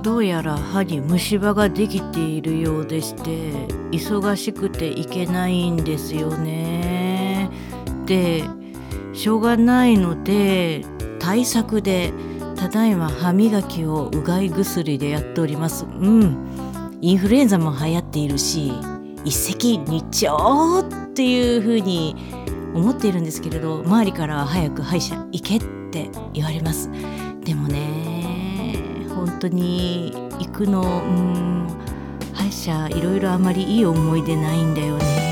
どうやら歯に虫歯ができているようでして、忙しくていけないんですよね。で、しょうがないので対策でただいま歯磨きをうがい薬でやっております。インフルエンザも流行っているし、一石二鳥っていう風に思っているんですけれど、周りからは早く歯医者行けって言われます。でもね、本当に行くの歯医者いろいろあまりいい思い出ないんだよね。